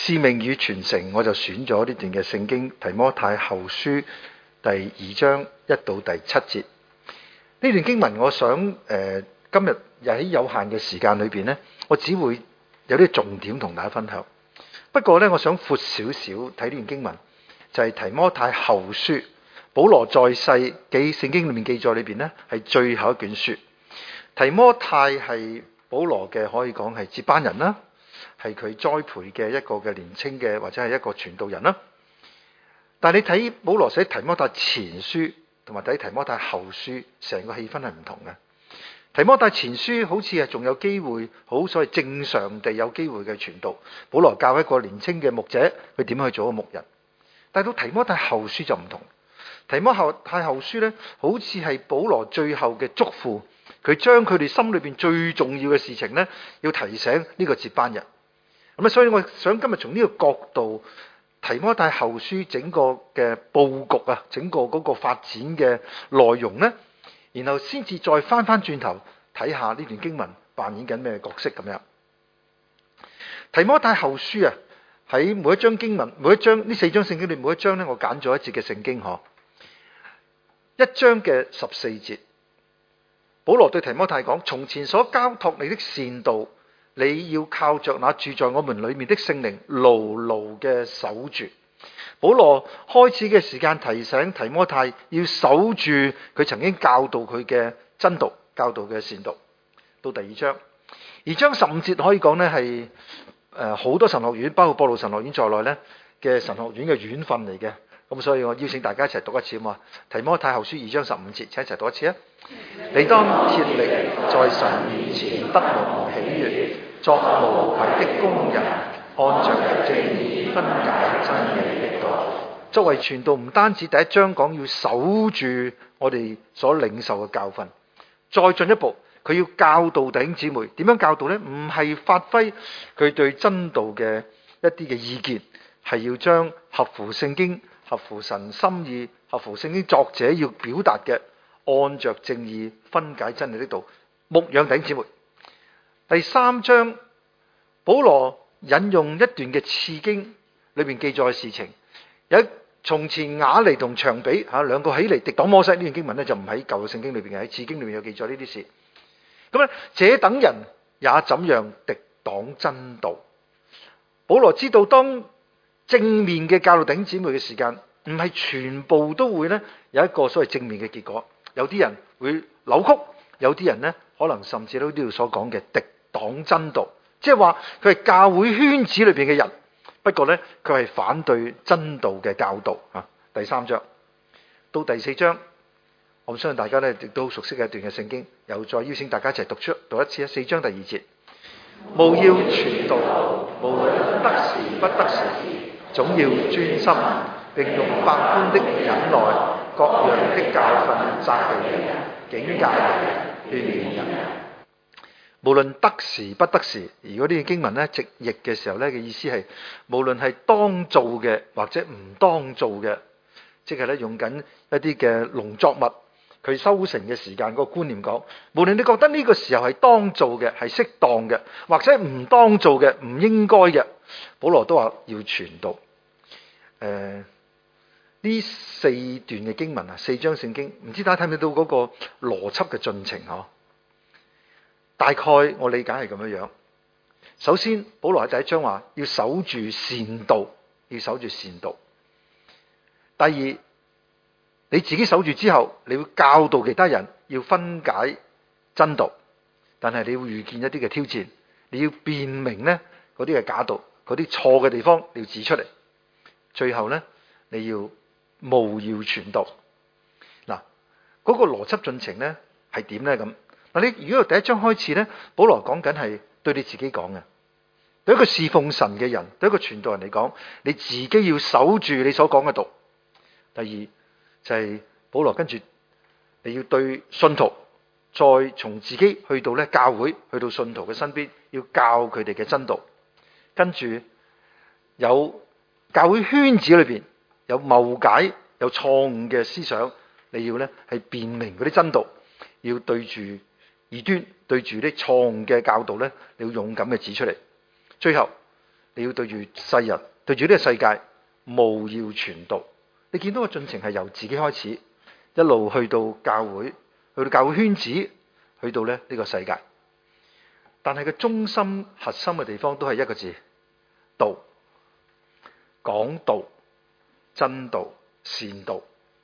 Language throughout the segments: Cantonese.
使命與傳承，我就選咗呢段嘅聖經提摩太後書第2章1到第7節。呢段經文我想今日喺有限嘅時間裏邊呢，我只會有啲重點同大家分享。不過呢，我想闊少少睇呢段經文，就係提摩太後書，保羅在世嘅聖經裏面記載裏邊呢，係最後一卷書。提摩太係保羅嘅可以講係接班人啦，係佢栽培嘅一個嘅年青嘅或者係一個傳道人啦。但係你睇保羅寫提摩太前書同埋睇提摩太後書，成個氣氛係唔同嘅。提摩太前書好似係仲有機會，好所謂正常地有機會嘅傳道。保羅教一個年青嘅牧者，佢點樣去做一個牧人。但係到提摩太後書就唔同。提摩太後書呢，好似係保羅最後嘅囑咐，佢將佢哋心裏邊最重要嘅事情呢，要提醒呢個接班人。咁啊，所以我想今日從呢個角度，提摩太後書整個嘅佈局啊，整個嗰個發展嘅內容呢，然後先至再翻轉頭睇下呢段經文扮演緊咩角色咁樣。提摩太後書啊，喺每一章經文，每一章呢4章聖經裏每一章呢，我揀咗一節嘅聖經嗬。1章嘅14節，保羅對提摩太講：從前所交託你的善道，你要靠着那住在我們裏面的聖靈，牢牢嘅守住。保羅開始嘅時間提醒提摩太要守住佢曾經教導佢嘅真道，教導嘅善道。到第2章，2章15節可以講呢係好多神學院，包括播道神學院在內呢嘅神學院嘅院訓嚟嘅。咁所以我邀請大家一齊讀一次嘛。提摩太後書2章15節，請一齊讀一次啊！你當竭力在神面前得蒙喜悅，作無愧的工人，按着正義分解真理的道。作為傳道，唔單止第1章講要守住我哋所領受嘅教訓，再進一步，佢要教導弟兄姊妹點樣教導呢？唔係發揮佢對真道嘅一啲嘅意見，係要將合乎聖經、合乎神心意、合乎聖經作者要表達嘅，按着正義分解真理的道，牧養弟兄姊妹。第3章，保羅引用一段嘅次經裏面記載嘅事情，有從前雅尼同長比兩個起嚟敵擋摩西。呢段經文呢，就唔喺舊嘅聖經裏邊嘅，喺次經裏面有記載呢啲事。咁咧，這等人也怎樣敵擋真道？保羅知道當正面嘅教導弟兄姊妹嘅時間，唔係全部都會呢有一個所謂正面嘅結果。有啲人會扭曲，有啲人呢可能甚至都呢度所講嘅敵擋真道，即係話佢係教會圈子裏邊嘅人，不過呢，佢係反對真道嘅教導啊。第3章到第4章，我相信大家呢亦都熟悉嘅一段嘅聖經，又再邀請大家一齊讀一次啊。4章第2節，務要傳道，無論得時不得時，總要專心，並用百般的忍耐，各樣的教訓責備人、警戒人、勸勉人。無論得時不得時，如果呢個經文呢直譯嘅時候呢嘅意思係，無論係當做嘅或者唔當做嘅，即係咧用緊一啲嘅農作物佢收成嘅時間嗰個觀念講，無論你覺得呢個時候係當做嘅係適當嘅，或者唔當做嘅唔應該嘅，保羅都話要傳道。呢4段嘅經文啊，4章聖經，唔知大家睇唔睇到嗰個邏輯嘅進程嗬？大概我理解係咁樣樣。首先，保羅喺第1章話要守住善道，要守住善道。第二，你自己守住之後，你會教導其他人要分解真道，但係你會遇見一啲嘅挑戰，你要辨明呢嗰啲嘅假道，嗰啲錯嘅地方你要指出嚟。最後呢，你要務要傳道。嗱，嗰個邏輯進程呢係點呢咁？嗱，你如果由第1章開始呢，保羅講緊係對你自己講嘅，對一個侍奉神嘅人，對一個傳道人嚟講，你自己要守住你所講嘅道。第二就係保羅跟住你要對信徒，再從自己去到咧教會，去到信徒嘅身邊，要教佢哋嘅真道。跟住有教會圈子裏邊有謬解、有錯誤嘅思想，你要咧係辨明嗰啲真道，要對住異端，對住啲錯誤嘅教導咧，你要勇敢嘅指出嚟。最後你要對住世人，對住呢個世界，務要傳道。你見到個進程係由自己開始，一路去到教會，去到教會圈子，去到呢個世界。但係個中心核心嘅地方都係一個字：道。講道、真道、善道。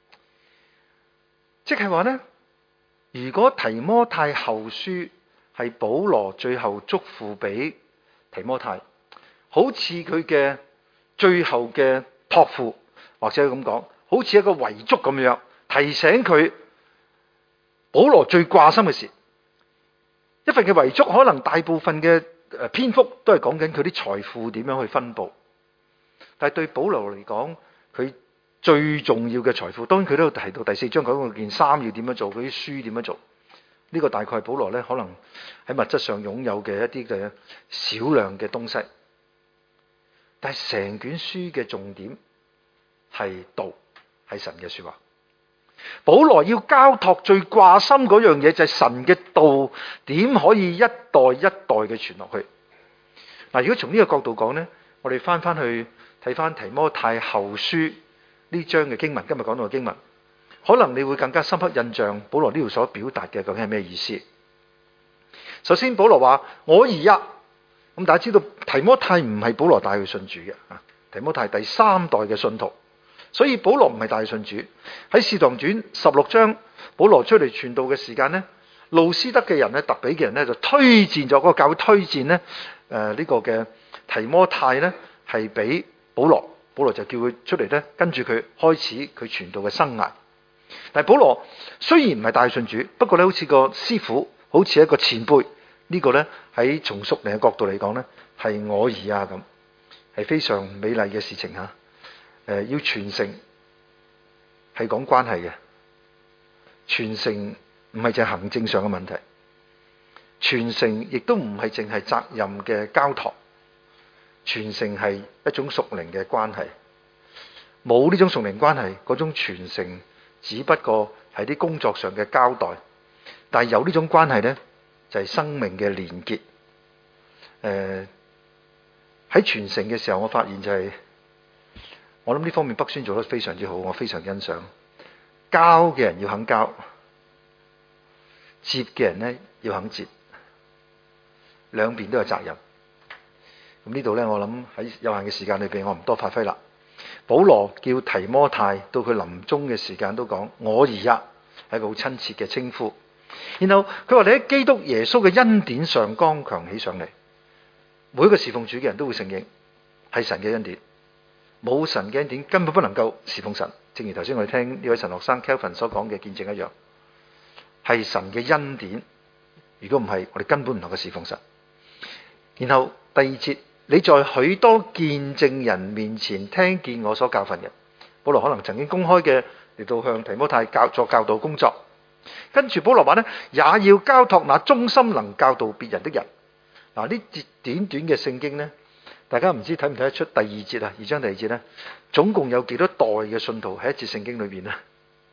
即係話呢，如果提摩太後書係保羅最後囑咐俾提摩太，好似佢嘅最後嘅託付，或者咁講，好似一個遺囑咁樣，提醒佢保羅最掛心嘅事。一份嘅遺囑，可能大部分嘅篇幅都係講緊佢啲財富點樣去分佈。但係對保羅嚟講，佢最重要嘅財富，當然佢都有提到第4章講嗰件衫要點樣做，嗰啲書點樣做。呢個大概係保羅咧，可能喺物質上擁有嘅一啲嘅少量嘅東西。但係成卷書嘅重點係道，係神嘅說話。保羅要交託最掛心嗰樣嘢，就係神嘅道點可以一代一代嘅傳落去。嗱，如果從呢個角度講呢，我哋翻去睇翻提摩太後書呢章嘅經文，今日講到嘅經文，可能你會更加深刻印象保羅呢度所表達嘅究竟係咩意思。首先保羅話我兒啊，咁大家知道提摩太唔係保羅帶佢信主嘅，提摩太係第3代嘅信徒，所以保羅唔係帶佢信主。喺使徒行傳16章，保羅出嚟傳道嘅時間呢，路斯德嘅人咧，特比嘅人咧就推薦咗嗰個教會推薦咧，呢個嘅提摩太咧係俾保羅，保羅就叫佢出嚟咧，跟住佢開始佢傳道嘅生涯。但係保羅雖然唔係帶信主，不過咧好似個師傅，好似一個前輩，呢個咧喺從屬靈嘅角度嚟講咧，係我兒啊咁，係非常美麗嘅事情吓。要傳承係講關係嘅，傳承唔係淨係行政上嘅問題，傳承亦都唔係淨係責任嘅交託，傳承係一種屬靈嘅關係。冇呢種屬靈關係，嗰種傳承只不過係啲工作上嘅交代，但係有呢種關係呢，就係生命嘅連結。喺傳承嘅時候，我發現就係，我諗呢方面北宣做得非常之好，我非常欣賞。交嘅人要肯交，接嘅人呢要肯接，兩邊都有責任。咁呢度呢，我諗喺有限嘅時間裏邊，我唔多發揮啦。保羅叫提摩太到佢臨終嘅時間都講我兒啊，係一個好親切嘅稱呼。然後佢話你喺基督耶穌嘅恩典上剛強起上嚟。每一個侍奉主嘅人都會承認係神嘅恩典，冇神嘅恩典根本不能夠侍奉神。正如頭先我哋聽呢位神學生 Kelvin 所講嘅見證一樣，係神嘅恩典。如果唔係，我哋根本唔能夠侍奉神。然後第2節，你在許多見證人面前聽見我所教訓嘅。保羅可能曾經公開嘅嚟到向提摩太作教導工作。跟住保羅話呢，也要交託那忠心能教導別人的人。嗱，呢節短短嘅聖經呢，大家唔知睇唔睇得出第2節啊？2章第2節呢，總共有幾多代嘅信徒喺一節聖經裏邊呢？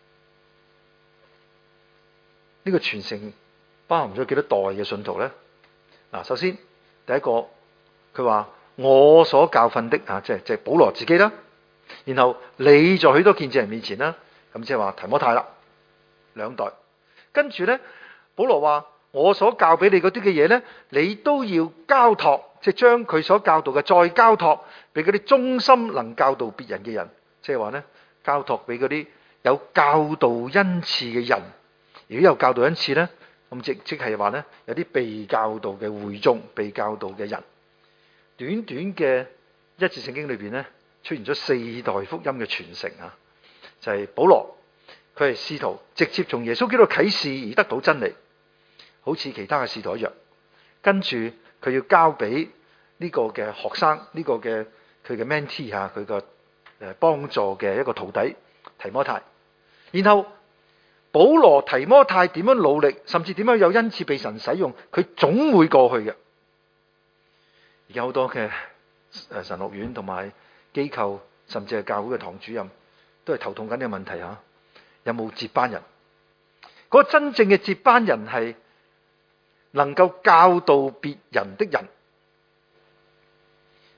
呢個傳承包含咗幾多代嘅信徒呢？嗱，首先第一個佢話我所教訓的啊，即係保羅自己啦。然後你在許多見證人面前啦，咁即係話提摩太啦，2代。跟住呢，保羅話我所教俾你嗰啲嘅嘢呢，你都要交託，即係將佢所教導嘅再交託俾嗰啲忠心能教導別人嘅人，即係話呢，交託俾嗰啲有教導恩賜嘅人。如果有教導恩賜呢，咁即係話呢，有啲被教導嘅會眾，被教導嘅人。短短嘅一節聖經裏邊呢，出現咗4代福音嘅傳承啊，就係保羅佢係使徒，直接從耶穌基督啟示而得到真理，好似其他嘅使徒一樣。跟住佢要交俾呢個嘅學生，呢個嘅佢嘅 mentee 吓，佢個幫助嘅一個徒弟提摩太。然後保羅提摩太點樣努力，甚至點樣有恩賜被神使用，佢總會過去嘅。而家好多嘅神學院同埋機構，甚至係教會嘅堂主任，都係頭痛緊呢個問題吓，有冇接班人？嗰個真正嘅接班人係能夠教導別人的人，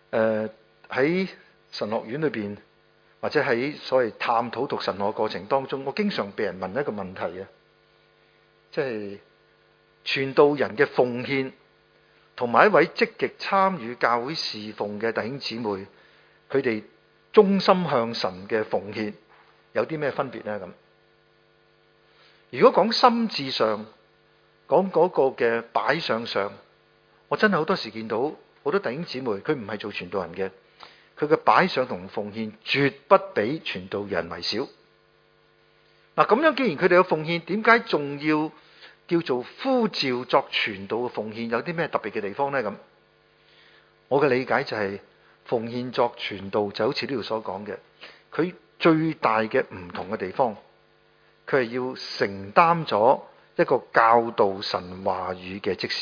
喺神學院裏邊，或者喺所謂探討讀神學過程當中，我經常被人問一個問題嘅，即係傳道人嘅奉獻同埋一位積極參與教會侍奉嘅弟兄姊妹，佢哋忠心向神嘅奉獻有啲咩分別呢？咁如果講心智上，講嗰個嘅擺上，我真係好多時見到好多弟兄姊妹，佢唔係做傳道人嘅，佢嘅擺上同奉獻絕不比傳道人為少。嗱，咁樣既然佢哋有奉獻，點解仲要叫做呼召作傳道嘅奉獻？有啲咩特別嘅地方呢？咁我嘅理解就係奉獻作傳道就好似呢度所講嘅，佢最大嘅唔同嘅地方，佢係要承擔咗一個教導神話語嘅職事。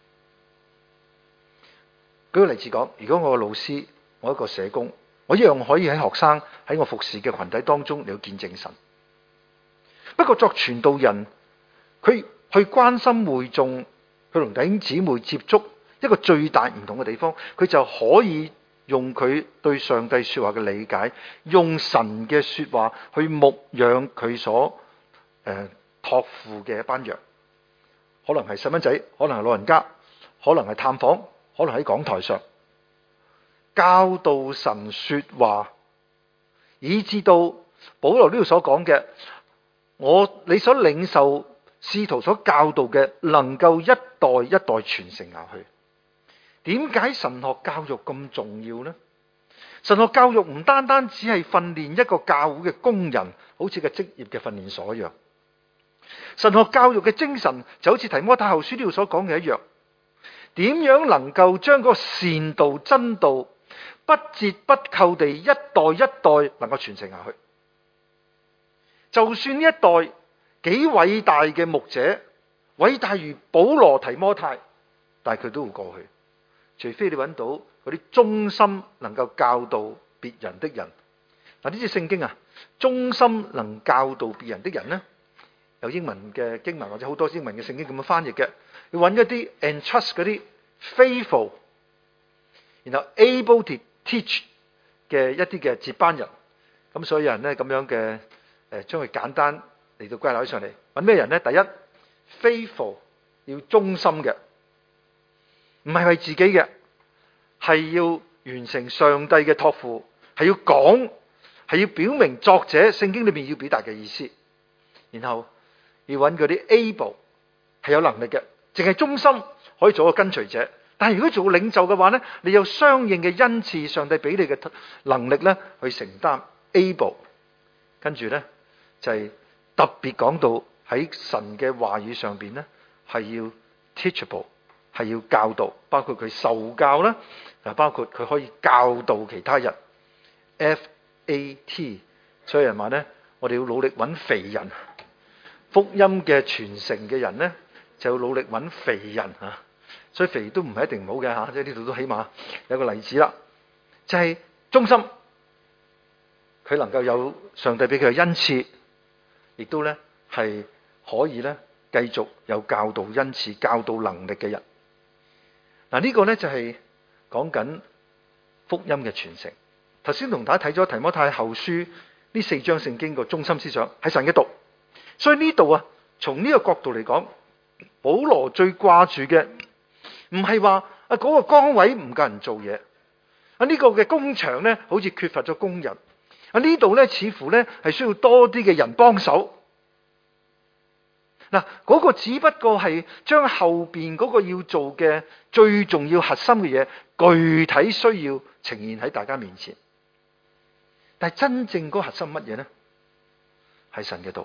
舉個例子講，如果我個老師，我一個社工，我一樣可以喺學生喺我服侍嘅群體當中嚟到見證神。不過作傳道人，佢去關心會眾，佢同弟兄姊妹接觸，一個最大唔同嘅地方，佢就可以用佢對上帝說話嘅理解，用神嘅說話去牧養佢所託付嘅一班羊，可能係細蚊仔，可能係老人家，可能係探訪，可能喺講台上教導神說話，以至到保羅呢度所講嘅，你所領受使徒所教導嘅，能夠一代一代傳承下去。點解神學教育咁重要呢？神學教育唔單單只係訓練一個教會嘅工人，好似個職業嘅訓練所一樣。神學教育嘅精神就好似提摩太後書呢度所講嘅一樣，點樣能夠將個善道真道不折不扣地一代一代能夠傳承下去？就算呢一代幾偉大嘅牧者，偉大如保羅提摩太，但係佢都會過去，除非你揾到嗰啲忠心能夠教導別人的人。嗱，呢節聖經啊，忠心能教導別人的人呢，有英文嘅經文或者好多英文嘅聖經咁樣翻譯嘅，要揾一啲 entrust 嗰啲 faithful， 然後 able to teach 嘅一啲嘅接班人。咁所以有人呢咁樣嘅將佢簡單嚟到歸納起上嚟，揾咩人呢？第一 faithful 要忠心嘅，唔係為自己嘅，係要完成上帝嘅託付，係要講，係要表明作者聖經裏面要表達嘅意思。然後要揾嗰啲 able 係有能力嘅，淨係忠心可以做個跟隨者。但係如果做領袖嘅話呢，你有相應嘅恩賜，上帝俾你嘅能力呢去承擔 able。跟住呢就係特別講到喺神嘅話語上邊呢，係要 teachable， 係要教導，包括佢受教啦，包括佢可以教導其他人 FAT。所以人話呢，我哋要努力揾肥人，福音嘅傳承嘅人呢，就要努力揾肥人啊。所以肥都唔係一定唔好嘅吓，即係呢度都起碼有個例子啦，就係忠心，佢能夠有上帝俾佢嘅恩賜，亦都呢係可以呢繼續有教導恩賜、教導能力嘅人。嗱，呢個呢就係講緊福音嘅傳承。頭先同大家睇咗提摩太後書呢4章聖經個中心思想係神嘅道，所以呢度啊，從呢個角度嚟講，保羅最掛住嘅唔係話嗰個崗位唔夠人做嘢，呢個嘅工場呢好似缺乏咗工人，呢度呢似乎呢係需要多啲嘅人幫手。嗱，嗰個只不過係將後邊嗰個要做嘅最重要核心嘅嘢，具體需要呈現喺大家面前。但係真正嗰個核心乜嘢呢？係神嘅道。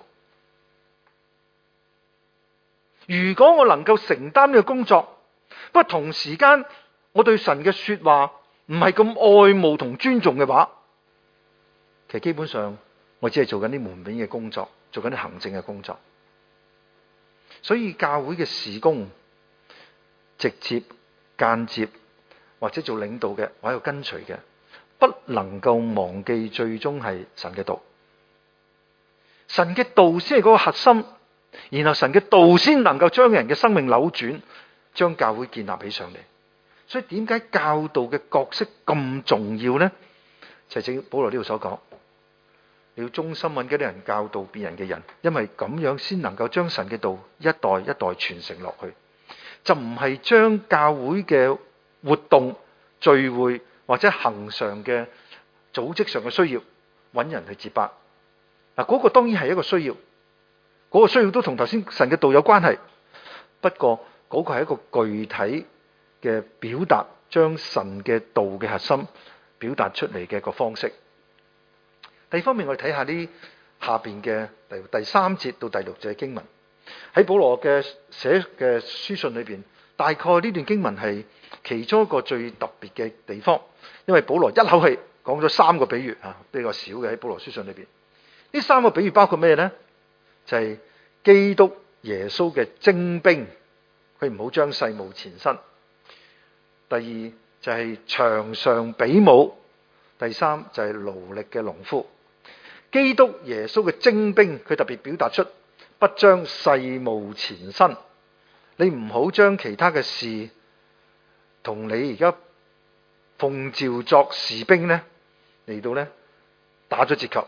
如果我能夠承擔呢個工作，不過同時間我對神嘅說話唔係咁愛慕同尊重嘅話，其實基本上我只係做緊啲門面嘅工作，做緊啲行政嘅工作。所以教會嘅事工，直接、間接或者做領導嘅，或者跟隨嘅，不能夠忘記最終係神嘅道。神嘅道先係嗰個核心，然後神嘅道先能夠將人嘅生命扭轉，將教會建立起上嚟。 所以點解教導嘅角色咁重要呢？就係正保羅呢度所講，你要忠心揾嗰啲人教導別人嘅人，因為咁樣先能夠將神嘅道一代一代傳承落去，就唔係將教會嘅活動、聚會或者恆常嘅組織上嘅需要揾人去接班。嗱，嗰個當然係一個需要，嗰個需要都同頭先神嘅道有關係。不過嗰個係一個具體嘅表達，將神嘅道嘅核心表達出嚟嘅一個方式。第二方面，我哋睇下呢下邊嘅第3節到第6節嘅經文，喺保羅嘅寫嘅書信裏邊，大概呢段經文係其中一個最特別嘅地方，因為保羅一口氣講咗3個比喻啊，比較少嘅喺保羅書信裏邊。呢3個比喻包括咩呢？就係基督耶穌嘅精兵，佢唔好將世務纏身。第二就係場上比武，第三就係勞力嘅農夫。基督耶穌嘅精兵，佢特別表達出不將世務纏身。你唔好將其他嘅事同你而家奉召作士兵呢嚟到呢打咗折扣。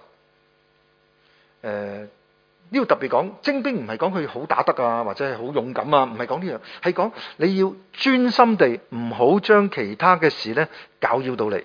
呢度特別講精兵，唔係講佢好打得啊，或者係好勇敢啊，唔係講呢樣，係講你要專心地唔好將其他嘅事呢攪擾到你。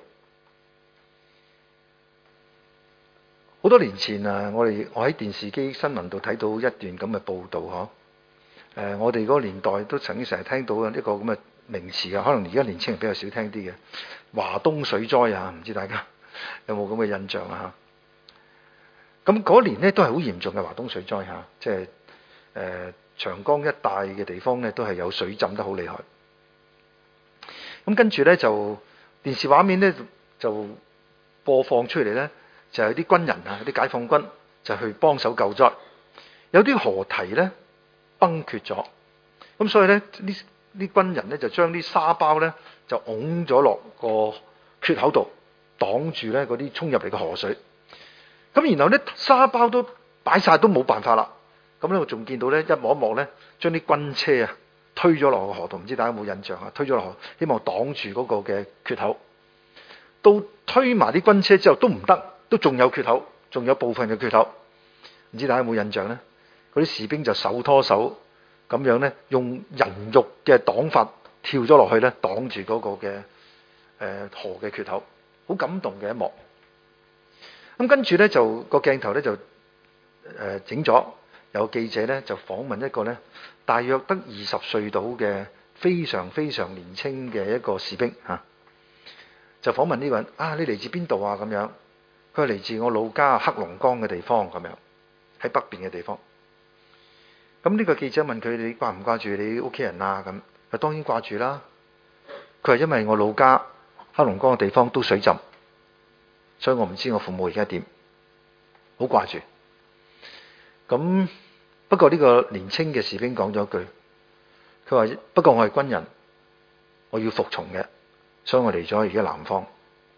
好多年前啊，我喺電視機新聞度睇到一段咁嘅報導嗬。我哋嗰個年代都曾經成日聽到一個咁嘅名詞啊，可能而家年輕人比較少聽啲嘅華東水災啊，唔知大家有冇咁嘅印象啊？咁嗰年呢都係好嚴重嘅華東水災嚇，即係長江一帶嘅地方呢都係有水浸得好厲害。咁跟住呢，就電視畫面呢就播放出嚟呢，就有啲軍人啊，有啲解放軍就去幫手救災。有啲河堤呢崩缺咗，咁所以呢啲軍人呢就將啲沙包呢就拱咗落個缺口度，擋住呢嗰啲衝入嚟嘅河水。咁然後呢沙包都擺晒都冇辦法啦。咁呢我仲見到呢一幕一幕呢將啲軍車啊推咗落個河度，唔知大家有冇印象啊？推咗落河，希望擋住嗰個嘅缺口。到推埋啲軍車之後都唔得，都仲有缺口，仲有部分嘅缺口。唔知大家有冇印象呢？嗰啲士兵就手拖手咁樣呢，用人肉嘅擋法跳咗落去呢，擋住嗰個嘅河嘅缺口，好感動嘅一幕。咁跟住呢，就個鏡頭呢，就整咗，有記者呢，就訪問一個呢大約得20歲到嘅非常非常年輕嘅一個士兵嚇，就訪問呢個人啊，你嚟自邊度啊？咁樣，佢係嚟自我老家黑龍江嘅地方咁樣，喺北邊嘅地方。咁呢個記者問佢：你掛唔掛住你屋企人啊？咁佢當然掛住啦。佢話因為我老家黑龍江嘅地方都水浸，所以我唔知我父母而家點，好掛住。咁不過呢個年輕嘅士兵講咗一句，佢話：不過我係軍人，我要服從嘅，所以我嚟咗而家南方，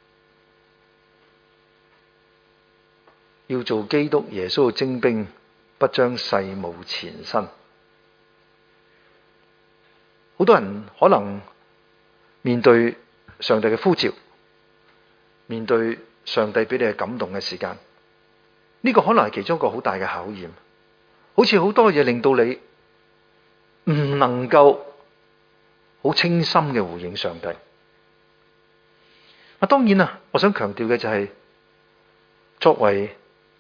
要做基督耶穌嘅精兵，不將世務纏身。好多人可能面對上帝嘅呼召，面對上帝俾你嘅感動嘅時間，呢個可能係其中一個好大嘅考驗。好似好多嘢令到你唔能夠好清心嘅回應上帝。當然啦，我想強調嘅就係，作為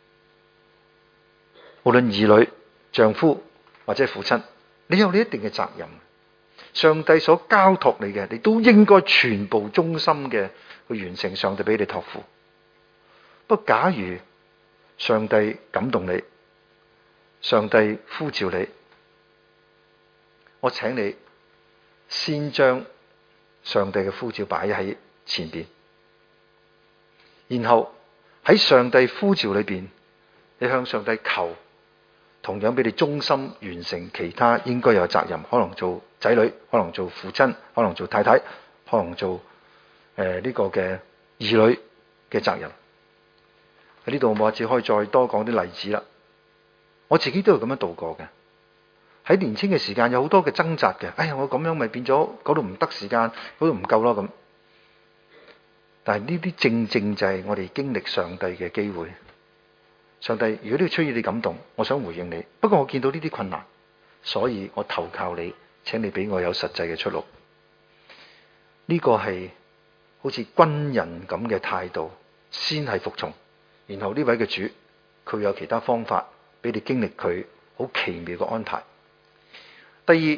無論兒女、丈夫或者父親，你有你一定嘅責任。上帝所交託你嘅，你都應該全部忠心嘅去完成上帝俾你託付。不過假如上帝感動你，上帝呼召你，我請你先將上帝嘅呼召擺喺前邊，然後喺上帝呼召裏邊，你向上帝求，同樣俾你忠心完成其他應該有責任，可能做仔女，可能做父親，可能做太太，可能做呢個嘅兒女嘅責任。喺呢度我只可以再多講啲例子啦。我自己都係咁樣度過嘅。 喺年青嘅時間有好多嘅掙扎嘅。哎呀，我咁樣咪變咗嗰度唔得時間，嗰度唔夠咯咁。但係呢啲正正就係我哋經歷上帝嘅機會。上帝，如果呢個出於你感動，我想回應你。不過我見到呢啲困難，所以我投靠你，請你俾我有實際嘅出路。呢個係好似軍人咁嘅態度，先係服從，然後呢位嘅主，佢有其他方法俾你經歷佢好奇妙嘅安排。第二，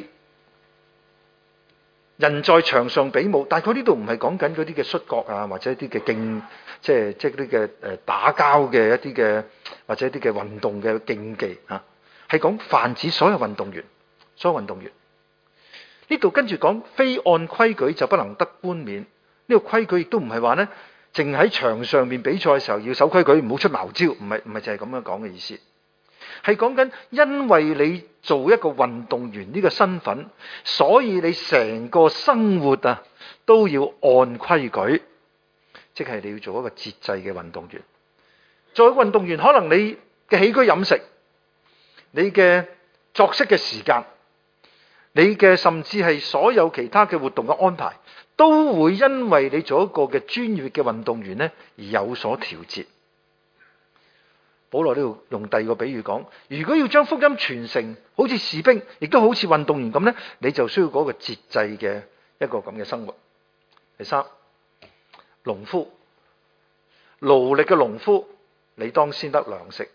人在場上比武，但係佢呢度唔係講緊嗰啲嘅摔角啊，或者一啲嘅競，即係啲嘅打交嘅一啲嘅，或者一啲嘅運動嘅競技啊，係講泛指所有運動員，所有運動員。呢度跟住講，非按規矩就不能得冠冕。呢個規矩亦都唔係話呢，淨喺場上面比賽嘅時候要守規矩，唔好出茅招，唔係就係咁樣講嘅意思。係講緊，因為你做一個運動員呢個身份，所以你成個生活啊都要按規矩，即係你要做一個節制嘅運動員。作為運動員，可能你嘅起居飲食、你嘅作息嘅時間、你嘅甚至係所有其他嘅活動嘅安排，都會因為你做一個嘅專業嘅運動員呢而有所調節。保羅呢度用第二個比喻講，如果要將福音傳承，好似士兵，亦都好似運動員咁呢，你就需要嗰個節制嘅一個咁嘅生活。第三，農夫，勞力嘅農夫，你當先得糧食。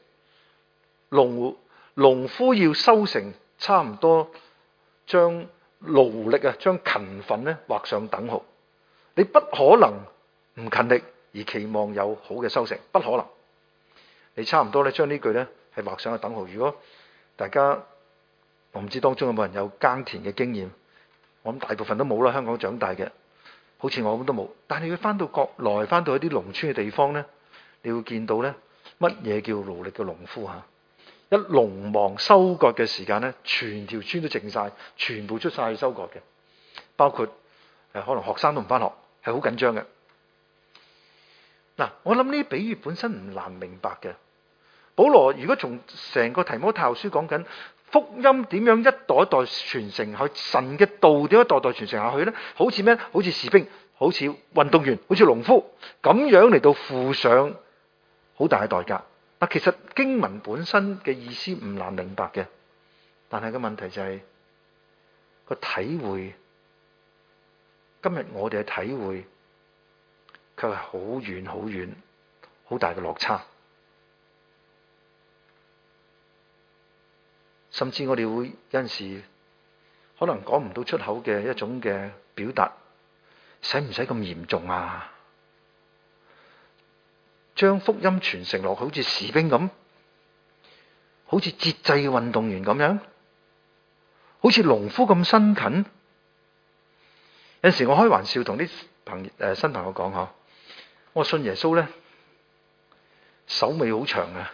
農夫要收成，差唔多將勞力啊，將勤奮呢畫上等號。你不可能唔勤力而期望有好嘅收成，不可能。你差唔多咧，將呢句咧係畫上個等號。如果大家，我唔知當中有冇人有耕田嘅經驗，我諗大部分都冇啦。香港長大嘅，好似我咁都冇。但係你翻到國內，翻到一啲農村嘅地方咧，你會見到咧，乜嘢叫勞力嘅農夫嚇？一農忙收割嘅時間咧，全條村都靜晒，全部出晒去收割嘅，包括可能學生都唔翻學，係好緊張嘅。嗱，我諗呢啲比喻本身唔難明白嘅。保羅如果從成個提摩太後書講緊福音點樣一代一代傳承去，神嘅道點樣一代代傳承下去呢？好似咩？好似士兵，好似運動員，好似農夫咁樣嚟到付上好大嘅代價。嗱，其實經文本身嘅意思唔難明白嘅，但係個問題就係個體會，今日我哋嘅體會卻係好遠好遠，好大嘅落差。甚至我哋會有陣時可能講唔到出口嘅一種嘅表達，使唔使咁嚴重啊？將福音傳承落去，好似士兵咁，好似節制嘅運動員咁樣，好似農夫咁辛勤。有陣時我開玩笑同啲新朋友講吓，我信耶穌咧，手尾好長啊。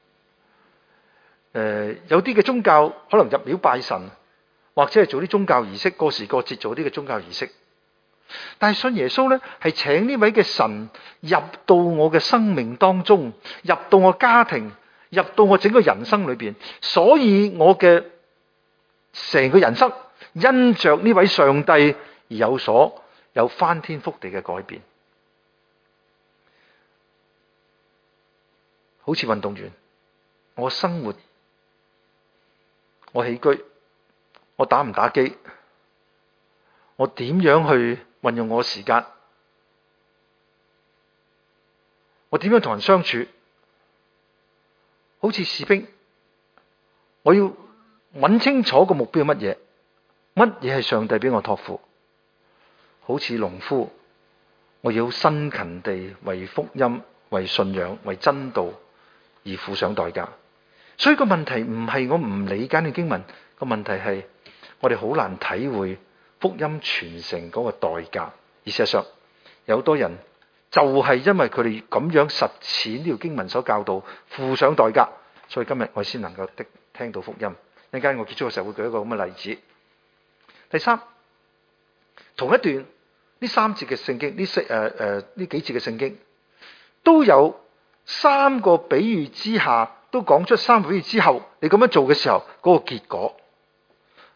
有啲嘅宗教可能入廟拜神，或者係做啲宗教儀式，過時過節做啲嘅宗教儀式。但係信耶穌咧，係請呢位嘅神入到我嘅生命當中，入到我家庭，入到我整個人生裏邊，所以我嘅成個人生因着呢位上帝而有翻天覆地嘅改變。好似運動員，我生活，我起居，我打唔打機，我點樣去運用我嘅時間，我點樣同人相處，好似士兵，我要揾清楚個目標係乜嘢，乜嘢係上帝俾我託付。好似農夫，我要辛勤地為福音、為信仰、為真道而付上代價。所以個問題唔係我唔理解嘅經文，個問題係我哋好難體會福音傳承嗰個代價。而事實上，有好多人就係因為佢哋咁樣實踐呢條經文所教導，付上代價，所以今日我先能夠聽到福音。一陣間我結束嘅時候會舉一個咁嘅例子。第三，同一段呢三節嘅聖經，呢幾節嘅聖經都有三個比喻之下，都講出三個比喻之後，你咁樣做嘅時候嗰個結果。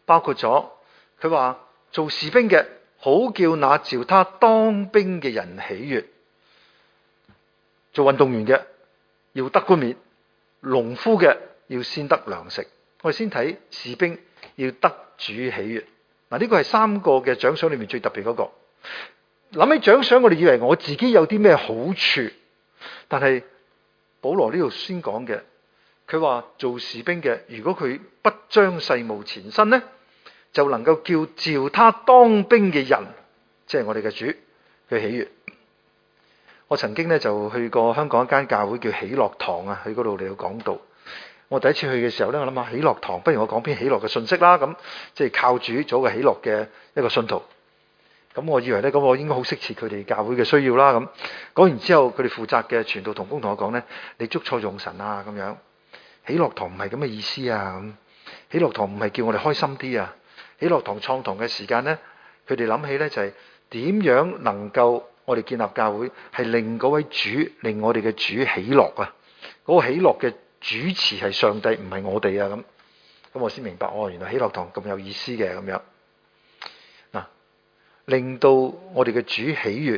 包括咗佢話做士兵嘅好叫那召他當兵嘅人喜悅，做運動員嘅要得冠冕，農夫嘅要先得糧食。我哋先睇士兵要得主喜悅。嗱，呢個係3個嘅獎賞裏面最特別嗰個。諗起獎賞，我哋以為我自己有啲咩好處，但係保羅呢度先講嘅，佢話做士兵嘅，如果佢不將世務纏身呢，就能夠召他當兵嘅人，即係我哋嘅主，佢喜悅。我曾經呢就去過香港一間教會叫喜樂堂啊，去嗰度嚟到講道。我第一次去嘅時候呢，我諗下喜樂堂，不如我講篇喜樂嘅信息啦。咁即係靠主做個喜樂嘅一個信徒。咁我以為呢，咁我應該好適切佢哋教會嘅需要啦。咁講完之後，佢哋負責嘅傳道同工同我講呢，你捉錯用神啊咁樣。喜樂堂唔係咁嘅意思啊。咁喜樂堂唔係叫我哋開心啲啊。喜樂堂創堂嘅時間呢，佢哋諗起呢就係點樣能夠我哋建立教會係令嗰位主，令我哋嘅主喜樂啊。嗰個喜樂嘅主持係上帝，唔係我哋啊。咁我先明白，原來喜樂堂咁有意思嘅咁樣。嗱，令到我哋嘅主喜悅，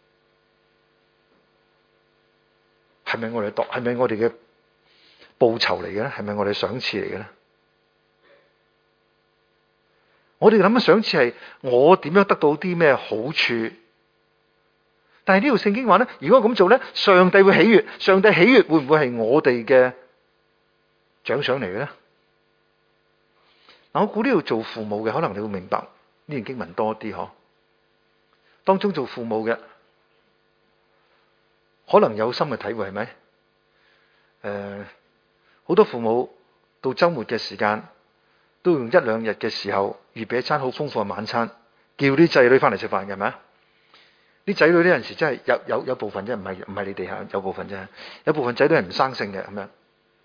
係咪我哋係咪我哋嘅報酬嚟嘅咧？係咪我哋賞賜嚟嘅咧？我哋諗嘅賞賜係我點樣得到啲咩好處？但係呢條聖經話咧，如果咁做咧，上帝會喜悅。上帝喜悅會唔會係我哋嘅獎賞嚟嘅咧？嗱，我估呢度做父母嘅，可能你會明白呢段經文多啲嗬。當中做父母嘅，可能有深嘅體會，係咪？好多父母到周末嘅時間，都用1-2日嘅時候預備一餐好豐富嘅晚餐，叫啲仔女翻嚟食飯嘅，係咪？啲仔女呢陣時真係有部分啫，唔係你哋吓，有部分啫，有部分仔女係唔生性嘅咁樣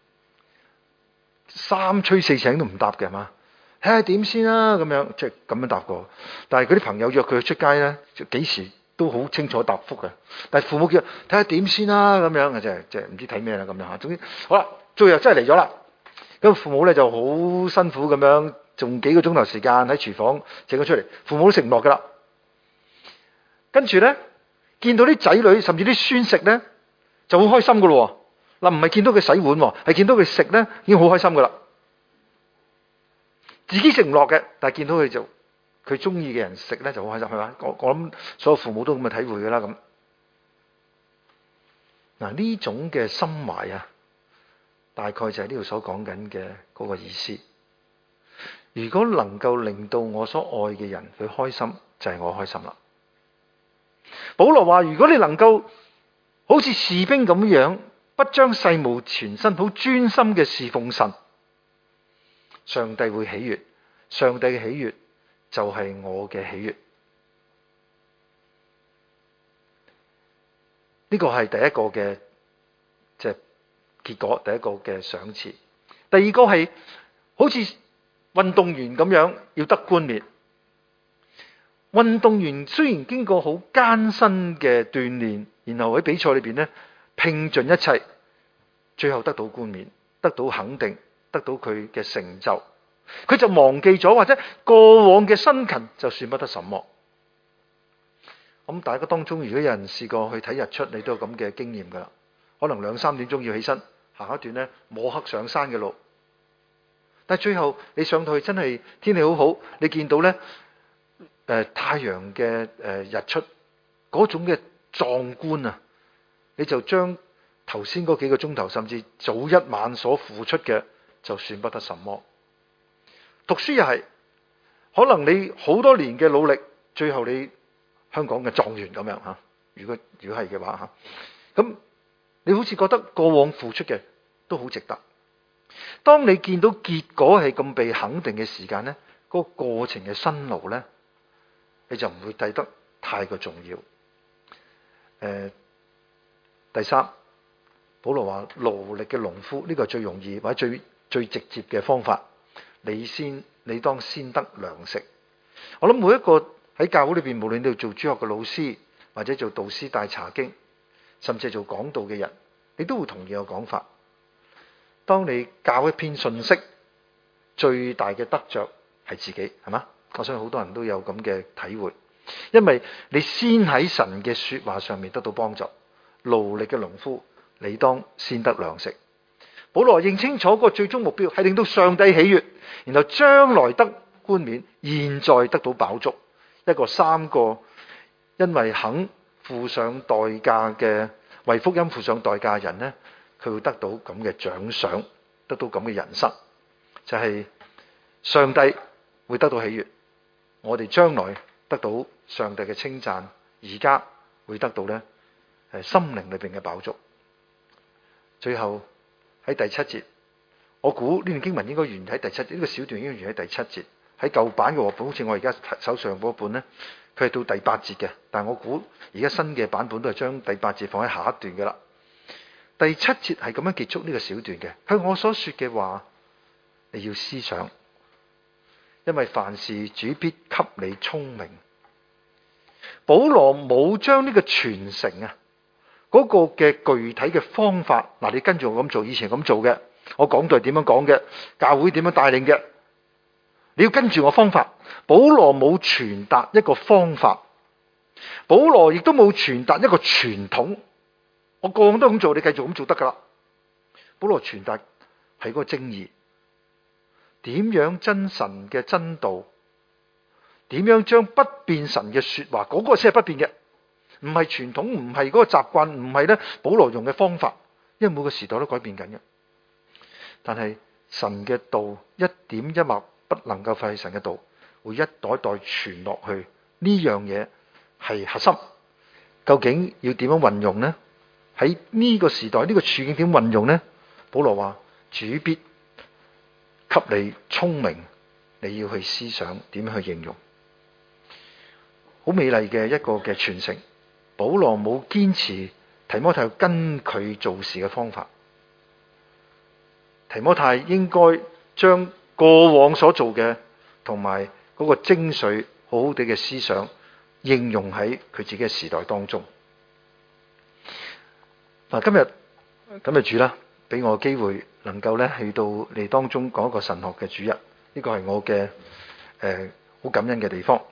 ，3催4請都唔答嘅，係嘛？睇下點先啦，咁樣即係咁樣答過。但係嗰啲朋友約佢出街咧，就幾時都好清楚答覆嘅。但係父母叫睇下點先啦，咁樣嘅即係唔知睇咩啦咁樣吓。總之好啦，最後真係嚟咗啦。咁父母咧就好辛苦咁樣，仲幾個鐘頭時間喺廚房請佢出嚟，父母都食唔落噶啦。跟住咧，見到啲仔女甚至啲孫食咧，就好開心噶咯。嗱，唔係見到佢洗碗，係見到佢食咧，已經好開心噶啦。自己食唔落嘅，但係見到佢中意嘅人食咧，就好開心，係嘛？我諗所有父母都咁嘅體會噶啦咁。嗱，呢種嘅心懷啊，大概就係呢度所講緊嘅嗰個意思。如果能夠令到我所愛嘅人佢開心，就係我開心啦。保羅話：如果你能夠好似士兵咁樣，不將世務纏身，好專心嘅侍奉神，上帝會喜悅。上帝嘅喜悅就係我嘅喜悅。呢個係第一個嘅即係結果，第一個嘅賞賜。第二個係好似運動員咁樣要得冠冕。運動員雖然經過好艱辛嘅鍛煉，然後喺比賽裏邊咧拼盡一切，最後得到冠冕，得到肯定，得到佢嘅成就，佢就忘記咗或者過往嘅辛勤就算不得什麼。咁大家當中如果有人試過去睇日出，你都有咁嘅經驗噶啦。可能2-3點鐘要起身行一段咧摸黑上山嘅路，但係最後你上到去真係天氣好好，你見到咧太陽嘅日出嗰種嘅壯觀啊，你就將頭先嗰幾個鐘頭甚至早一晚所付出嘅就算不得什麼。讀書又係，可能你好多年嘅努力，最後你香港嘅狀元咁樣吓，如果係嘅話吓，咁你好似覺得過往付出嘅都好值得。當你見到結果係咁被肯定嘅時間咧，嗰個過程嘅辛勞咧，你就唔會睇得太過重要。第三，保羅話勞力嘅農夫，呢個係最容易或者最直接嘅方法。你當先得糧食。我諗每一個喺教會裏邊，無論你做主學嘅老師，或者做導師帶查經，甚至係做講道嘅人，你都會同意個講法。當你教一篇信息，最大嘅得着係自己，係嘛？我相信好多人都有咁嘅體會，因為你先喺神嘅說話上面得到幫助，勞力嘅農夫你當先得糧食。保羅認清楚個最終目標係令到上帝喜悅，然後將來得冠冕，現在得到飽足。三個因為肯付上代價嘅，為福音付上代價嘅人呢，佢會得到咁嘅獎賞，得到咁嘅人生，就係上帝會得到喜悅，我哋將來得到上帝嘅稱讚，而家會得到呢心靈裏邊嘅飽足。最後喺第7節，我估呢段經文應該完喺第7節，呢個小段應該完喺第7節。喺舊版嘅和本，好似我而家手上嗰本呢，佢係到第8節嘅。但係我估而家新嘅版本都係將第8節放喺下一段嘅啦。第7節係咁樣結束呢個小段嘅。向我所說嘅話，你要思想，因為凡事主必給你聰明。保羅冇將呢個傳承啊，嗰個嘅具體嘅方法，嗱，你跟住我咁做，以前咁做嘅，我講道係點樣講嘅，教會點樣帶領嘅，你要跟住我方法。保羅冇傳達一個方法，保羅亦都冇傳達一個傳統，我個個都咁做，你繼續咁做得噶啦。保羅傳達係嗰個正義，點樣真神嘅真道，點樣將不變神嘅說話，嗰個先係不變嘅，唔係傳統，唔係嗰個習慣，唔係咧保羅用嘅方法，因為每個時代都改變緊嘅。但係神嘅道一點一墨不能夠廢，神嘅道會一代代傳落去，呢樣嘢係核心。究竟要點樣運用呢？喺呢個時代呢個處境點運用呢？保羅話主必給你聰明，你要去思想點樣去形容。好美麗嘅一個嘅傳承。保羅冇堅持提摩太跟佢做事嘅方法，提摩太應該將過往所做嘅同埋嗰個精髓好好地嘅思想應用喺佢自己嘅時代當中。嗱，今日咁就主啦，俾我機會能夠咧去到你當中講一個神學嘅主日，呢個係我嘅好感恩嘅地方。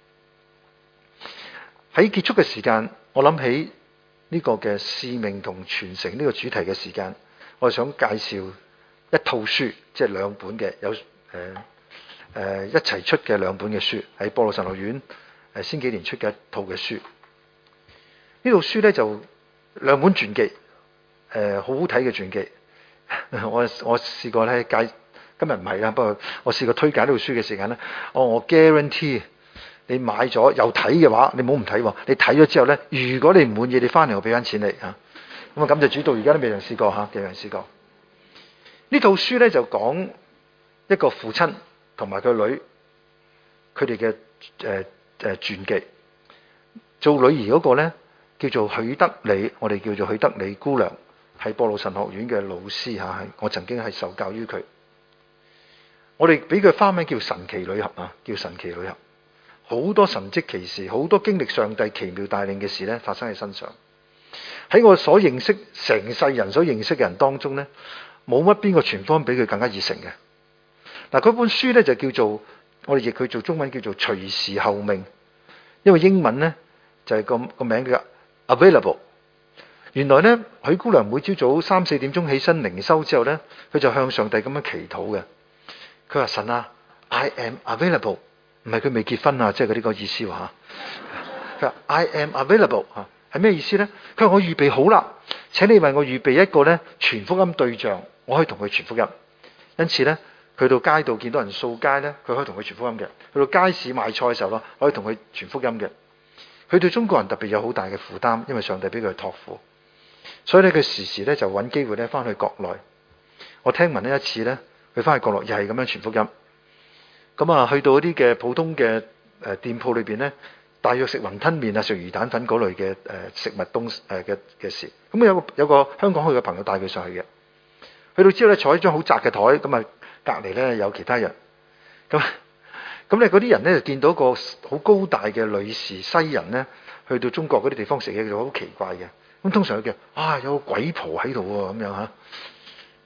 喺結束嘅時間，我諗起呢個嘅使命同傳承呢個主題嘅時間，我想介紹一套書，即係兩本嘅，有一齊出嘅兩本嘅書，喺波羅神學院先幾年出嘅一套嘅書。呢套書咧就兩本傳記，好好睇嘅傳記。我試過咧今日唔係啦，不過我試過推介呢套書嘅時間咧，我 guarantee。你買咗又睇嘅話，你唔好唔睇喎。你睇咗之後呢，如果你唔滿意，你翻嚟我俾翻錢你嚇。咁啊，感謝主，到而家都未曾試過嚇，未曾試過。呢套書呢，就講一個父親同埋佢女，佢哋嘅傳記。做女兒嗰個呢，叫做許德里，我哋叫做許德里姑娘，係波魯神學院嘅老師嚇，我曾經係受教於佢。我哋俾佢花名叫神奇女俠啊，叫神奇女俠。好多神蹟奇事，好多經歷上帝奇妙帶領嘅事咧，發生喺身上。喺我所認識成世人所認識嘅人當中咧，冇乜邊個傳福音比佢更加熱誠嘅。嗱，嗰本書咧就叫做，我哋譯佢做中文叫做隨時候命，因為英文咧就係個名叫 Available。原來咧，許姑娘每朝早3、4點鐘起身靈修之後咧，佢就向上帝咁樣祈禱嘅。佢話神啊 ，I am available。唔係佢未結婚啊，即係嗰啲個意思話。佢話 I am available 嚇，係咩意思咧？佢話我預備好啦，請你為我預備一個咧傳福音對象，我可以同佢傳福音。因此咧，去到街道見到人掃街咧，佢可以同佢傳福音嘅。去到街市買菜嘅時候咯，可以同佢傳福音嘅。佢對中國人特別有好大嘅負擔，因為上帝俾佢託付，所以咧佢時時咧就揾機會咧翻去國內。我聽聞呢一次咧，佢翻去國內又係咁樣傳福音。咁啊，去到啲嘅普通嘅店鋪裏邊咧，大約食雲吞麵啊、食魚蛋粉嗰類嘅食物嘅事。咁有個香港去嘅朋友帶佢上去嘅。去到之後咧，坐喺張好窄嘅台，咁啊隔離咧有其他人。咁咧嗰啲人咧就見到個好高大嘅女士西人咧，去到中國嗰啲地方食嘢就好奇怪嘅。咁通常佢叫有個鬼婆喺度喎咁樣嚇。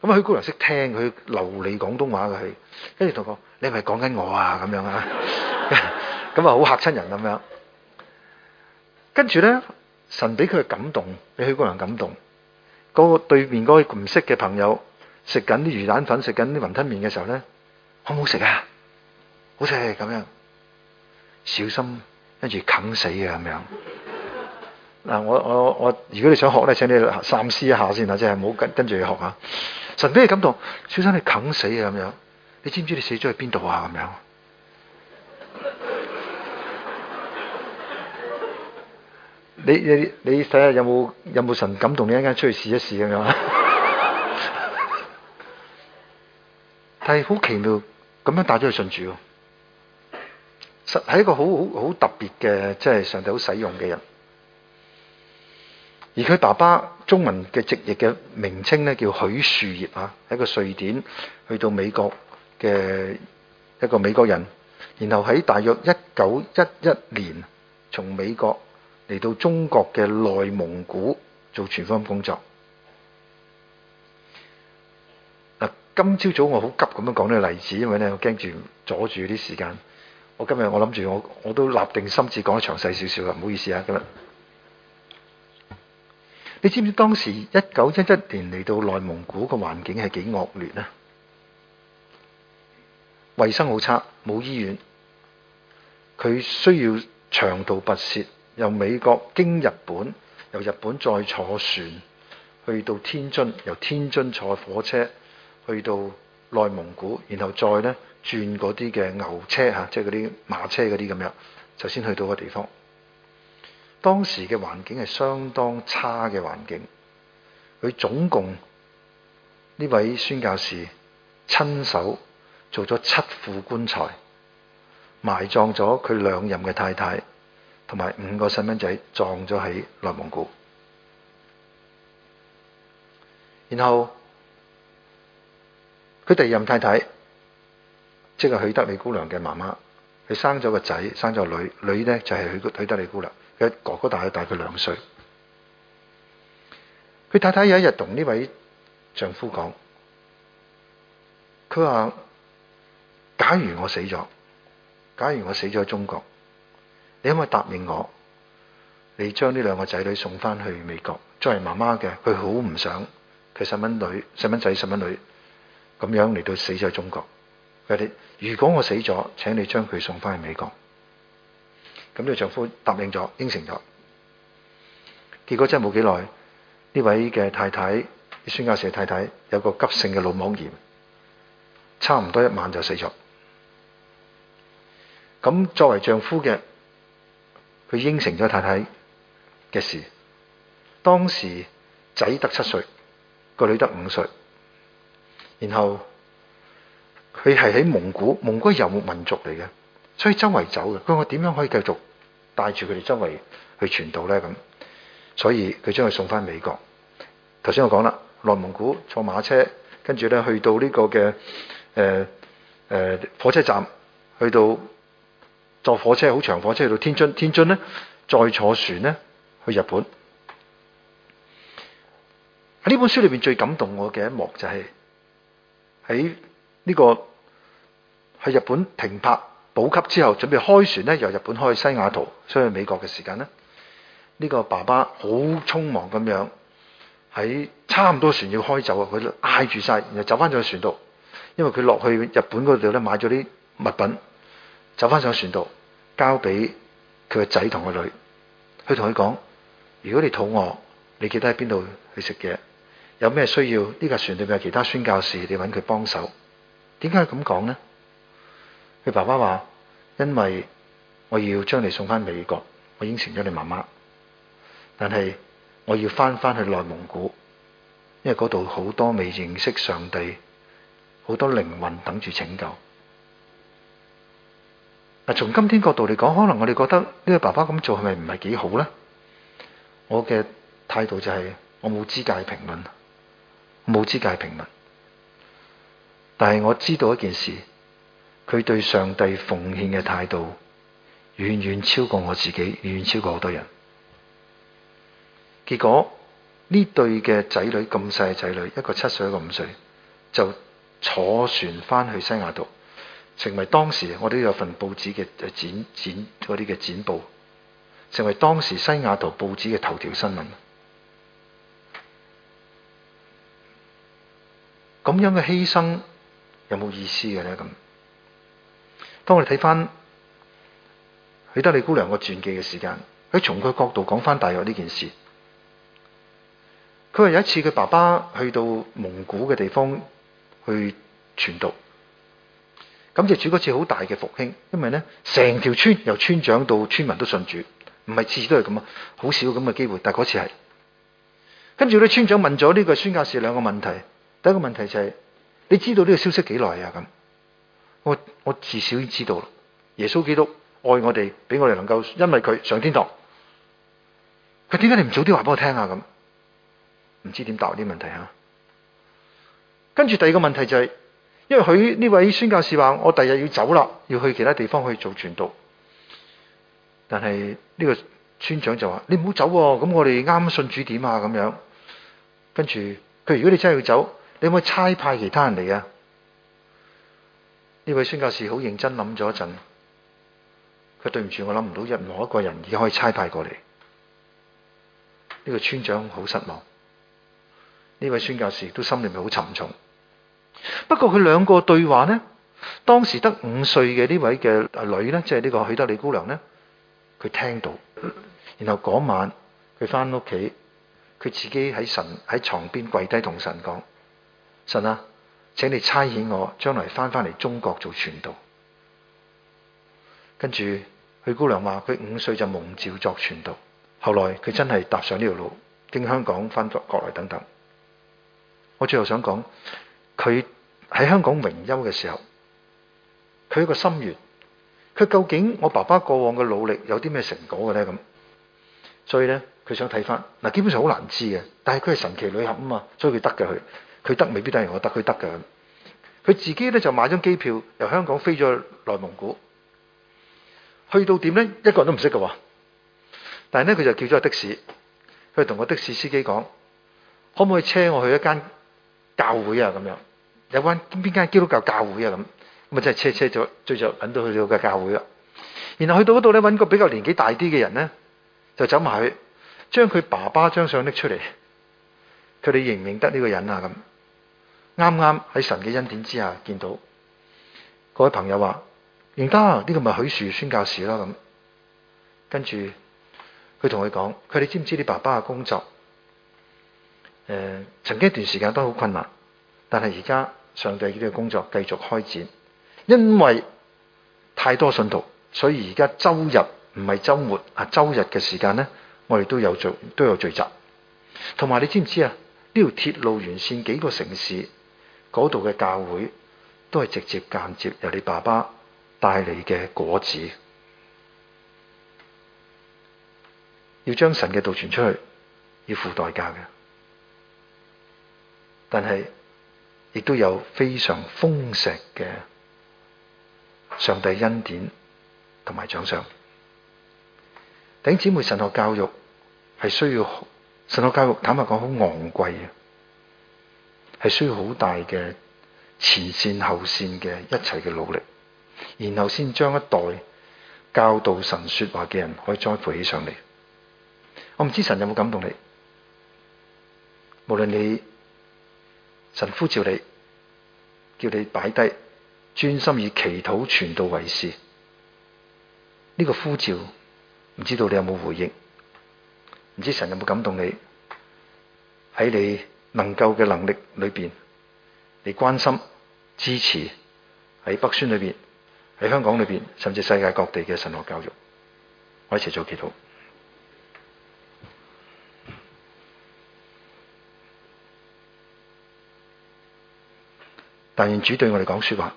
咁啊，許姑娘識聽，佢流利廣東話嘅佢，跟住同我講：你係咪講緊我啊？咁樣啊，咁啊好嚇親人咁樣。跟住咧，神俾佢嘅感動，俾許姑娘感動。嗰個對面嗰個唔識嘅朋友食緊啲魚蛋粉，食緊啲雲吞麵嘅時候咧，好唔好食啊？好食咁樣，小心跟住啃死嘅咁樣。嗱，我，如果你想學咧，請你三思一下先啊，即係唔好跟住去學下。神俾你感動，小心你啃死啊咁樣。你知唔知你死咗去邊度啊咁樣？你睇下有冇神感動你一陣間出去試一試咁樣。但係好奇妙咁樣帶咗去信主，實係一個好特別嘅，即係上帝好使用嘅人。而佢爸爸中文嘅直譯嘅名稱咧叫許樹業啊，係一個瑞典去到美國嘅一個美國人，然後喺大約1911年從美國嚟到中國嘅內蒙古做傳福音工作。嗱，今朝早我好急咁樣講呢個例子，因為咧我驚住阻住啲時間。我今日我諗住我都立定心志講得詳細少少啦，唔好意思啊今日。你知唔知當時1911年嚟到內蒙古個環境係幾惡劣呢？衛生好差，冇醫院，佢需要長途跋涉由美國經日本，由日本再坐船去到天津，由天津坐火車去到內蒙古，然後再咧轉嗰啲嘅牛車嚇，即係嗰啲馬車嗰啲咁樣，就先去到個地方。當時嘅環境係相當差嘅環境，佢總共呢位宣教士親手做咗7副棺材，埋葬咗佢2任嘅太太同埋5個細蚊仔，葬咗喺內蒙古。然後佢第2任太太即係許德利姑娘嘅媽媽，佢生咗個仔，生咗個女，女呢就係許德利姑娘。佢哥哥大佢2歲。佢太太有一日同呢位丈夫講，佢話：假如我死咗喺中國，你可唔可以答應我，你將呢2個仔女送翻去美國？作為媽媽嘅，佢好唔想佢細蚊仔細蚊女咁樣嚟到死咗喺中國。佢哋如果我死咗，請你將佢送翻去美國。咁呢個丈夫答應咗，應承咗。結果真係冇幾耐，呢位嘅太太，宣教士嘅太太，有個急性嘅腦膜炎，差唔多1晚就死咗。咁作為丈夫嘅，佢應承咗太太嘅事。當時仔得7歲，個女得5歲。然後佢係喺蒙古係遊牧民族嚟嘅。所以周圍走嘅，佢話我點樣可以繼續帶住佢哋周圍去傳道呢？咁，所以佢將佢送翻美國。頭先我講啦，內蒙古坐馬車，跟住咧去到呢個嘅火車站，去到坐火車好長火車去到天津，天津咧再坐船咧去日本。喺呢本書裏邊最感動我嘅一幕就係喺呢個去日本停泊補給之後，準備開船咧，由日本開去西雅圖，所以去美國嘅時間咧，呢個爸爸好匆忙咁樣喺差唔多船要開走啊，佢嗌住晒，然後走翻上船度，因為佢落去日本嗰度咧買咗啲物品，走翻上船度交俾佢個仔同個女，佢同佢講：如果你肚餓，你記得喺邊度去食嘢，有咩需要呢架船裏邊有其他宣教士，你揾佢幫手。點解咁講呢？佢爸爸話：因為我要將你送翻美國，我應承咗你媽媽，但係我要翻去內蒙古，因為嗰度好多未認識上帝，好多靈魂等住拯救。嗱，從今天角度嚟講，可能我哋覺得呢個爸爸咁做係咪唔係幾好呢？我嘅態度就係我冇資格評論，冇資格評論。但係我知道一件事，佢對上帝奉獻嘅態度遠遠超過我自己，遠遠超過好多人。結果呢對嘅仔女，咁細嘅仔女，一個7歲，一個5歲， 就坐船翻去西雅圖，成為當時我哋都有份報紙嘅剪嗰啲嘅剪報，成為當時西雅圖報紙嘅頭條新聞。咁樣嘅犧牲有冇意思嘅咧？咁當我哋睇翻許德利姑娘個傳記嘅時間，佢從佢角度講翻大約呢件事。佢話有一次佢爸爸去到蒙古嘅地方去傳道，感謝主嗰次好大嘅復興，因為咧成條村由村長到村民都信主，唔係次次都係咁啊，好少咁嘅機會，但係嗰次係。跟住咧村長問咗呢個宣教士兩個問題，第一個問題就係：你知道呢個消息幾耐啊？咁我至少已經知道啦，耶穌基督愛我哋，俾我哋能夠因為佢上天堂。佢點解你唔早啲話俾我聽啊？咁唔知點答呢啲問題啊？跟住第二個問題就係，因為佢呢位宣教士話我第日要走啦，要去其他地方去做傳道。但係呢個村長就話：你唔好走喎，咁我哋啱信主點啊？咁樣。跟住佢，如果你真係要走，你可唔可以差派其他人嚟啊？呢位宣教士好認真諗咗一陣，佢對唔住，我諗唔到任何一個人而家可以差派過嚟。呢個村長好失望，呢位宣教士都心裏面好沉重。不過佢兩個對話呢，當時得5歲嘅呢位嘅女呢，即係呢個許德利姑娘呢，佢聽到。然後嗰晚佢翻屋企，佢自己喺床邊跪低同神講：神啊，請你差遣我將來翻嚟中國做傳道。跟住許姑娘話佢5歲就蒙召作傳道，後來佢真係踏上呢條路，經香港翻國內等等。我最後想講，佢喺香港榮休嘅時候，佢一個心願，佢究竟我爸爸過往嘅努力有啲咩成果嘅咧？咁所以咧，佢想睇翻嗱，基本上好難知嘅，但係佢係神奇女俠啊嘛，所以佢得嘅，佢得未必等於我得，佢得嘅。佢自己咧就買張機票由香港飛咗去內蒙古，去到點咧一個人都唔識嘅喎，但係咧佢就叫咗個的士，佢同個的士司機講：可唔可以車我去一間教會啊？咁樣有邊間基督教教會啊？咁啊真係車咗，最後揾到去到個教會啦。然後去到嗰度咧，揾個比較年紀大啲嘅人咧，就走埋去，將佢爸爸張相拎出嚟。佢哋認唔認得呢個人啊？咁啱啱喺神嘅恩典之下見到，嗰位朋友話認得，呢個咪許樹宣教士啦。咁跟住佢同佢講：佢哋知唔知你爸爸嘅工作？曾經一段時間都好困難，但係而家上帝呢個工作繼續開展，因為太多信徒，所以而家周日唔係周末啊，周日嘅時間呢，我哋都有聚集。同埋你知唔知啊？呢條鐵路沿線幾個城市嗰度嘅教會都係直接間接由你爸爸帶嚟嘅果子。要將神嘅道傳出去，要付代價嘅。但係亦都有非常豐碩嘅上帝恩典同埋獎賞。弟兄姊妹，神學教育係需要，神學教育坦白講好昂貴嘅，係需要好大嘅前線後線嘅一齊嘅努力，然後先將一代教導神說話嘅人可以栽培起上嚟。我唔知神有冇感動你，無論你神呼召你，叫你擺低，專心以祈禱傳道為事。呢個呼召，唔知道你有冇回應？唔知神有冇感動你？喺你能夠嘅能力裏邊，你關心、支持喺北宣裏邊、喺香港裏邊，甚至世界各地嘅神學教育。我一齊做祈禱。但願主對我哋講說話，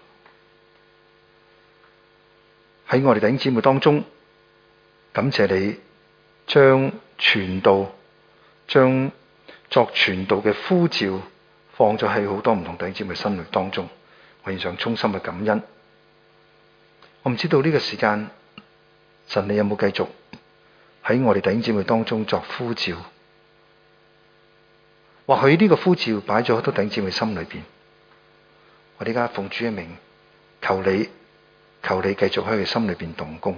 喺我哋弟兄姊妹當中，感謝你將傳道、將作傳道嘅呼召放咗喺好多唔同弟兄姊妹心靈當中，我獻上衷心嘅感恩。我唔知道呢個時間，神你有冇繼續喺我哋弟兄姊妹當中作呼召？或許呢個呼召擺咗好多弟兄姊妹心裏邊。 我哋而家奉主嘅名，求你繼續喺佢心裏邊動工。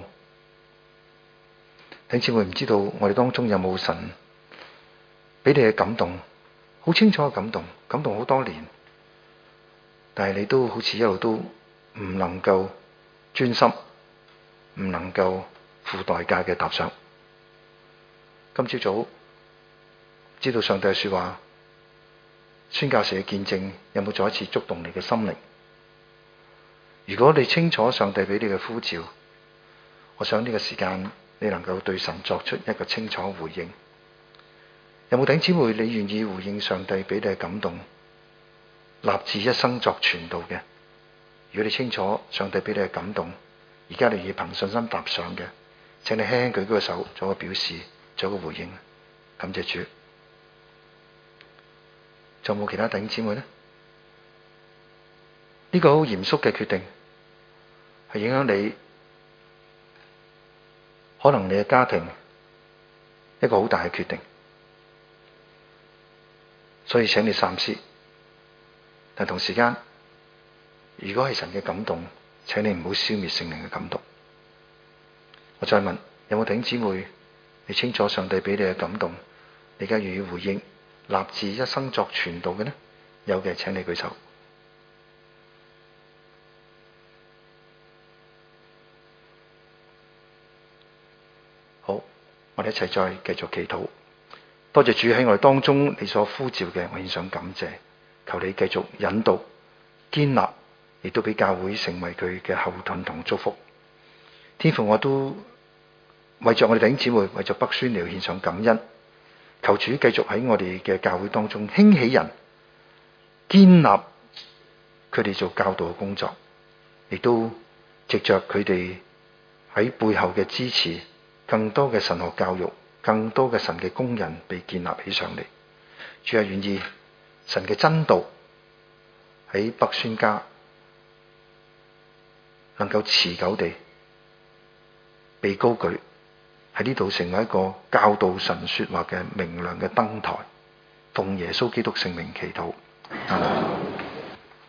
弟兄姊妹，唔知道我哋當中有冇神俾你嘅感動，好清楚嘅感動好多年，但係你都好似一路都唔能夠專心，唔能夠付代價嘅踏上。今朝早知道上帝嘅說話，宣教士嘅見證有冇再一次觸動你嘅心靈？如果你清楚上帝俾你嘅呼召，我想呢個時間你能夠對神作出一個清楚回應。有冇弟兄姊妹你願意回應上帝俾你嘅感動，立志一生作傳道嘅？如果你清楚上帝俾你嘅感動，而家你要憑信心踏上嘅，請你輕輕舉個手做個表示，做個回應。感謝主。仲有冇其他弟兄姊妹呢？呢個好嚴肅嘅決定，係影響你，可能你嘅家庭一個好大嘅決定，所以請你三思。但同時間，如果係神嘅感動，請你唔好消滅聖靈嘅感動。我再問，有冇弟兄姊妹你清楚上帝俾你嘅感動，你而家願意回應，立志一生作傳道嘅呢？有嘅請你舉手。好，我哋一齊再繼續祈禱。多謝主喺我哋當中你所呼召嘅，我獻上感謝。求你繼續引導、堅立，亦都俾教會成為佢嘅後盾同祝福。天父，我都為着我哋弟兄姊妹，為着北宣嚟獻上感恩。求主繼續喺我哋嘅教會當中興起人，堅立佢哋做教導嘅工作，亦都藉着佢哋喺背後嘅支持，更多嘅神學教育，更多嘅神嘅工人被建立起上嚟。主係願意神嘅真道喺北宣家能夠持久地被高舉，喺呢度成為一個教導神說話嘅明亮嘅燈台。奉耶穌基督聖名祈禱。